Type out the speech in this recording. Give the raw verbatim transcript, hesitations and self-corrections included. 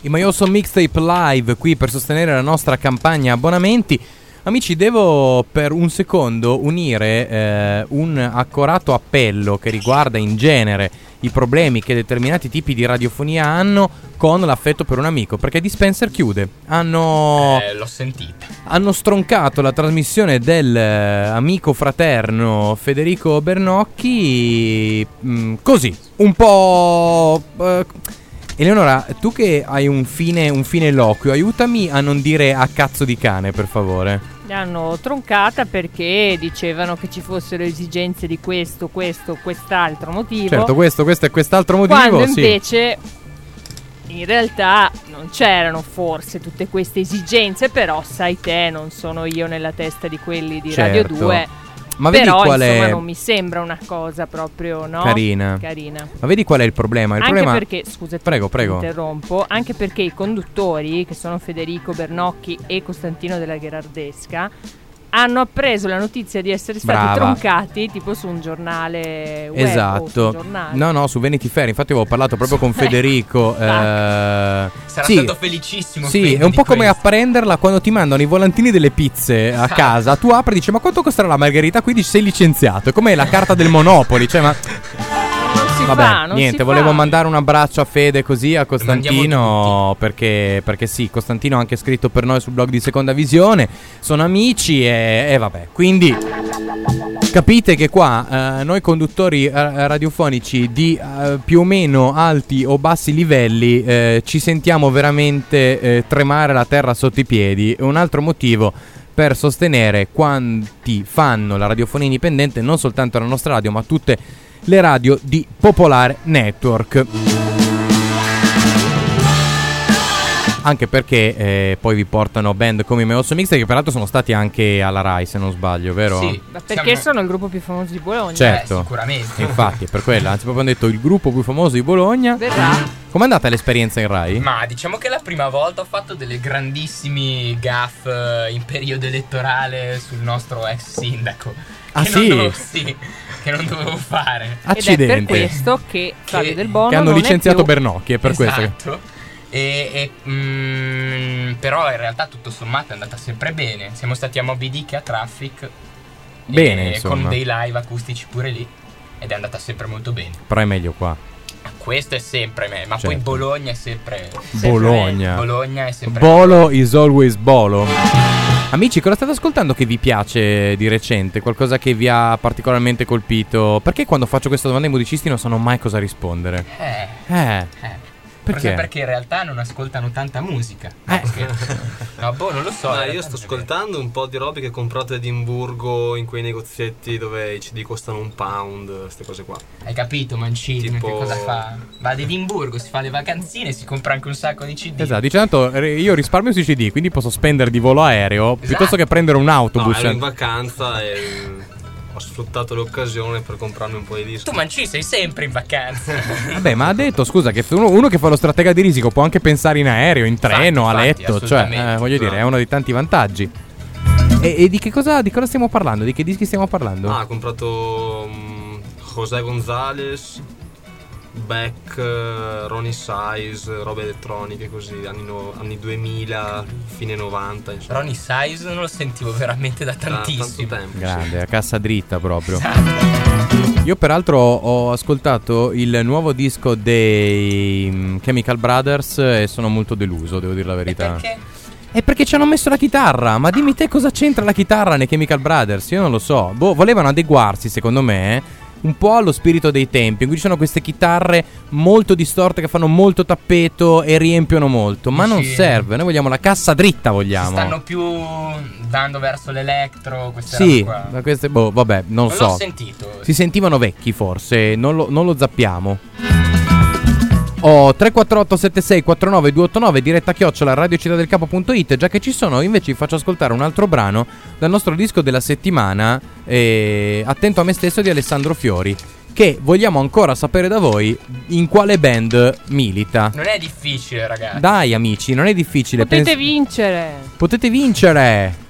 I My Awesome Mixtape live qui per sostenere la nostra campagna abbonamenti. Amici, devo per un secondo unire eh, un accorato appello che riguarda in genere i problemi che determinati tipi di radiofonia hanno con l'affetto per un amico, perché Dispenser chiude. Hanno eh, l'ho sentita. Hanno stroncato la trasmissione del eh, amico fraterno Federico Bernocchi mh, così, un po' eh, Eleonora, tu che hai un fine un fine eloquio, aiutami a non dire a cazzo di cane, per favore. L'hanno troncata perché dicevano che ci fossero esigenze di questo, questo, quest'altro motivo. Certo, questo, questo e quest'altro motivo. Quando sì. invece in realtà non c'erano forse tutte queste esigenze, però sai te, non sono io nella testa di quelli di certo. Radio due. Ma vedi però qual insomma è... non mi sembra una cosa proprio, no? Carina. Carina. Ma vedi qual è il problema? Il anche problema... perché, scusa, prego, prego. interrompo, anche perché i conduttori, che sono Federico Bernocchi e Costantino della Gherardesca, hanno appreso la notizia di essere stati Brava. troncati tipo su un giornale web. Esatto. O su un giornale. No, no, su Vanity Fair. Infatti avevo parlato proprio con Federico. eh, Sarà sì, stato felicissimo. sì, è un po' come a prenderla quando ti mandano i volantini delle pizze a casa. Tu apri e dici: ma quanto costerà la margherita? Qui dici: sei licenziato. È come la carta del Monopoli. Cioè, ma Si vabbè, fa, non niente, si volevo fa. mandare un abbraccio a Fede, così a Lo mandiamo Costantino, perché, perché sì, Costantino ha anche scritto per noi sul blog di Seconda Visione, sono amici e, e vabbè, quindi capite che qua eh, noi conduttori eh, radiofonici di eh, più o meno alti o bassi livelli eh, ci sentiamo veramente eh, tremare la terra sotto i piedi. Un altro motivo per sostenere quanti fanno la radiofonia indipendente, non soltanto la nostra radio ma tutte le radio di Popolare Network. Anche perché eh, poi vi portano band come i My Awesome Mixtape, che peraltro sono stati anche alla Rai, se non sbaglio, vero? Sì. Ma perché Siamo- sono il gruppo più famoso di Bologna? Certo. Eh, sicuramente. E infatti è per quello, anzi proprio hanno detto il gruppo più famoso di Bologna. Verrà. Com'è andata l'esperienza in Rai? Ma diciamo che la prima volta ho fatto delle grandissimi gaff eh, in periodo elettorale sul nostro ex sindaco. Ah, che sì? Non dovevo, sì, che non dovevo fare. Accidenti. Ed è per questo che Fabio Del Bono Che hanno non è licenziato più... Bernocchi, è per questo che... Esatto. E, e, mm, però in realtà tutto sommato è andata sempre bene. Siamo stati a Moby Dick e a Traffic. Bene, e insomma. con dei live acustici pure lì. Ed è andata sempre molto bene. Però è meglio qua. Questo è sempre me. Ma Certo. poi Bologna è sempre. Sempre Bologna. Bologna è sempre. Bolo is always Bolo. Amici, cosa state ascoltando che vi piace di recente? Qualcosa che vi ha particolarmente colpito? Perché quando faccio questa domanda ai musicisti non sanno mai cosa rispondere? Eh. Eh, eh. perché? Forse perché in realtà non ascoltano tanta musica. Eh. No, boh, non lo so. Ma in io realtà sto non è vero. ascoltando un po' di robe che ho comprato a Edimburgo in quei negozietti dove i C D costano un pound, queste cose qua. Hai capito, Mancini, Tipo- che cosa fa? Va ad Edimburgo, si fa le vacanzine, si compra anche un sacco di C D. Esatto, dice tanto eh, io risparmio sui C D, quindi posso spendere di volo aereo piuttosto che prendere un No, autobus. ero in vacanza e ho sfruttato l'occasione per comprarmi un po' di dischi. Tu Mancini sei sempre in vacanza. Vabbè, ma ha detto, scusa, che uno, uno che fa lo stratega di risico può anche pensare in aereo, in treno, Infatti, a infatti, letto, cioè, assolutamente. eh, voglio dire, è uno dei tanti vantaggi. E, e di che cosa di cosa stiamo parlando? Di che dischi stiamo parlando? Ah, ho comprato um, José González, Beck, eh, Ronnie Size, robe elettroniche così, anni, no- anni duemila, fine novanta, insomma. Ronnie Size non lo sentivo veramente da Da tanto tantissimo. tempo. Grande, a cassa dritta proprio. Esatto. Io peraltro ho ascoltato il nuovo disco dei mm, Chemical Brothers e sono molto deluso, devo dire la E verità. perché? È perché ci hanno messo la chitarra. Ma dimmi te cosa c'entra la chitarra nei Chemical Brothers? Io non lo so. Boh, volevano adeguarsi, secondo me, un po' allo spirito dei tempi, in cui ci sono queste chitarre molto distorte che fanno molto tappeto e riempiono molto. Ma non Dici- serve, noi vogliamo la cassa dritta, Si vogliamo. stanno più dando verso l'elettro, queste Sì, robe qua. da queste, boh, vabbè, non, Non so. l'ho sentito. Si sentivano vecchi forse, non lo, non lo zappiamo. Ho tre quattro otto sette sei quattro nove due otto nove, diretta chiocciola radiocittàdelcapo punto it. Già che ci sono, invece vi faccio ascoltare un altro brano dal nostro disco della settimana, eh, Attento a me stesso di Alessandro Fiori, che vogliamo ancora sapere da voi in quale band milita. Non è difficile, ragazzi. Dai amici, non è difficile. Potete pens- vincere. Potete vincere.